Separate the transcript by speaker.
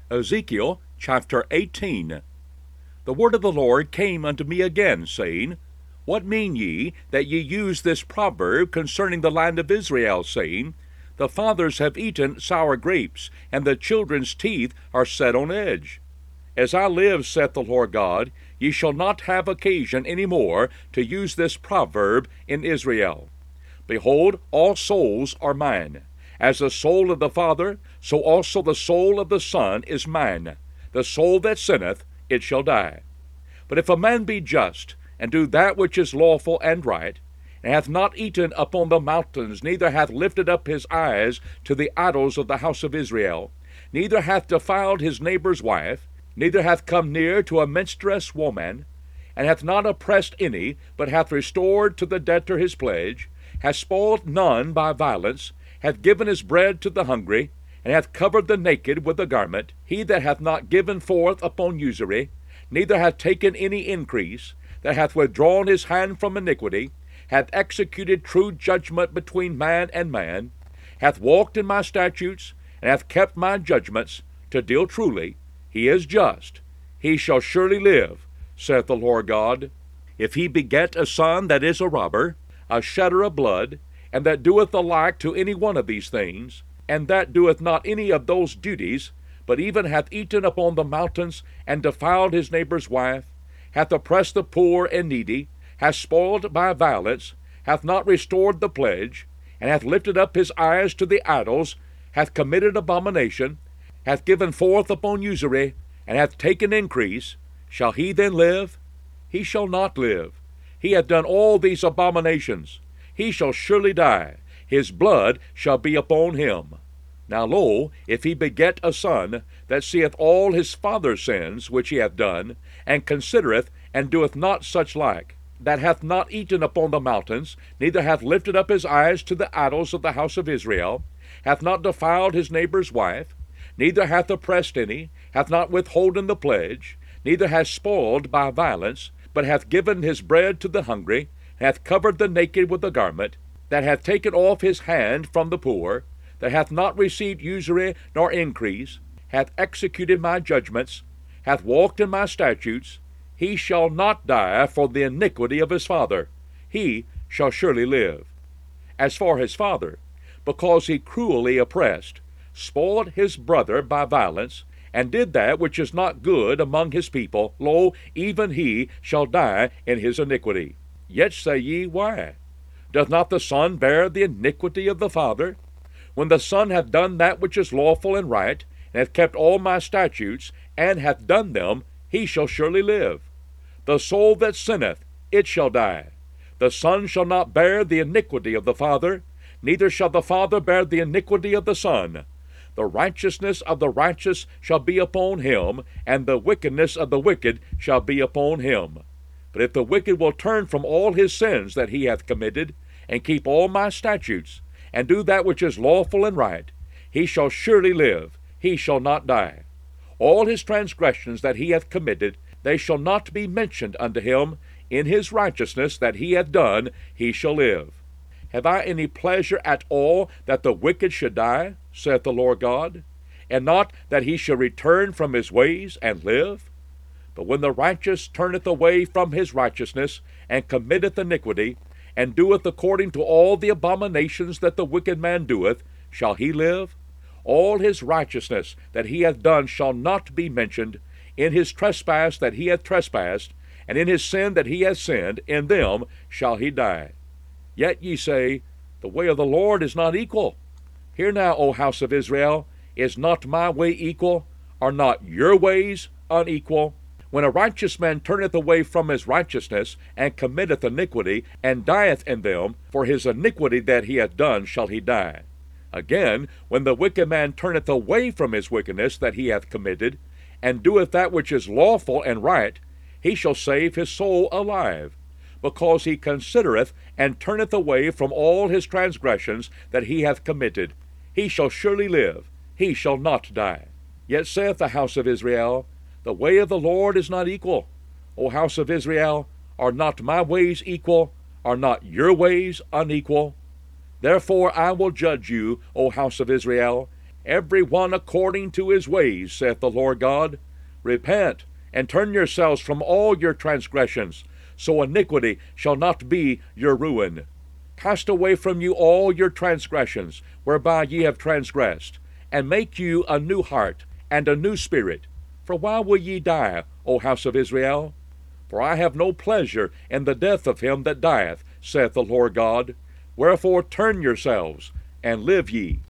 Speaker 1: Ezekiel chapter 18. The word of the Lord came unto me again, saying, What mean ye, that ye use this proverb concerning the land of Israel, saying, The fathers have eaten sour grapes, and the children's teeth are set on edge? As I live, saith the Lord God, ye shall not have occasion any more to use this proverb in Israel. Behold, all souls are mine. As the soul of the Father, so also the soul of the Son is mine. The soul that sinneth, it shall die. But if a man be just, and do that which is lawful and right, and hath not eaten upon the mountains, neither hath lifted up his eyes to the idols of the house of Israel, neither hath defiled his neighbor's wife, neither hath come near to a menstruous woman, and hath not oppressed any, but hath restored to the debtor his pledge, hath spoiled none by violence, hath given his bread to the hungry, and hath covered the naked with a garment, he that hath not given forth upon usury, neither hath taken any increase, that hath withdrawn his hand from iniquity, hath executed true judgment between man and man, hath walked in my statutes, and hath kept my judgments, to deal truly, he is just, he shall surely live, saith the Lord God. If he beget a son that is a robber, a shedder of blood, and that doeth the like to any one of these things, and that doeth not any of those duties, but even hath eaten upon the mountains, and defiled his neighbor's wife, hath oppressed the poor and needy, hath spoiled by violence, hath not restored the pledge, and hath lifted up his eyes to the idols, hath committed abomination, hath given forth upon usury, and hath taken increase, shall he then live? He shall not live. He hath done all these abominations. He shall surely die. His blood shall be upon him. Now lo, if he beget a son, that seeth all his father's sins which he hath done, and considereth, and doeth not such like, that hath not eaten upon the mountains, neither hath lifted up his eyes to the idols of the house of Israel, hath not defiled his neighbor's wife, neither hath oppressed any, hath not withholden the pledge, neither hath spoiled by violence, but hath given his bread to the hungry, hath covered the naked with a garment, that hath taken off his hand from the poor, that hath not received usury nor increase, hath executed my judgments, hath walked in my statutes, he shall not die for the iniquity of his father. He shall surely live. As for his father, because he cruelly oppressed, spoiled his brother by violence, and did that which is not good among his people, lo, even he shall die in his iniquity. Yet say ye, Why? Doth not the Son bear the iniquity of the Father? When the Son hath done that which is lawful and right, and hath kept all my statutes, and hath done them, he shall surely live. The soul that sinneth, it shall die. The Son shall not bear the iniquity of the Father, neither shall the Father bear the iniquity of the Son. The righteousness of the righteous shall be upon him, and the wickedness of the wicked shall be upon him. But if the wicked will turn from all his sins that he hath committed, and keep all my statutes, and do that which is lawful and right, he shall surely live, he shall not die. All his transgressions that he hath committed, they shall not be mentioned unto him. In his righteousness that he hath done, he shall live. Have I any pleasure at all that the wicked should die, saith the Lord God, and not that he shall return from his ways and live? But when the righteous turneth away from his righteousness, and committeth iniquity, and doeth according to all the abominations that the wicked man doeth, shall he live? All his righteousness that he hath done shall not be mentioned. In his trespass that he hath trespassed, and in his sin that he hath sinned, in them shall he die. Yet ye say, The way of the Lord is not equal. Hear now, O house of Israel, is not my way equal? Are not your ways unequal? When a righteous man turneth away from his righteousness, and committeth iniquity, and dieth in them, for his iniquity that he hath done shall he die. Again, when the wicked man turneth away from his wickedness that he hath committed, and doeth that which is lawful and right, he shall save his soul alive, because he considereth and turneth away from all his transgressions that he hath committed. He shall surely live, he shall not die. Yet saith the house of Israel, The way of the Lord is not equal. O house of Israel, are not my ways equal? Are not your ways unequal? Therefore I will judge you, O house of Israel, every one according to his ways, saith the Lord God. Repent, and turn yourselves from all your transgressions, so iniquity shall not be your ruin. Cast away from you all your transgressions, whereby ye have transgressed, and make you a new heart and a new spirit. For why will ye die, O house of Israel? For I have no pleasure in the death of him that dieth, saith the Lord God. Wherefore turn yourselves, and live ye.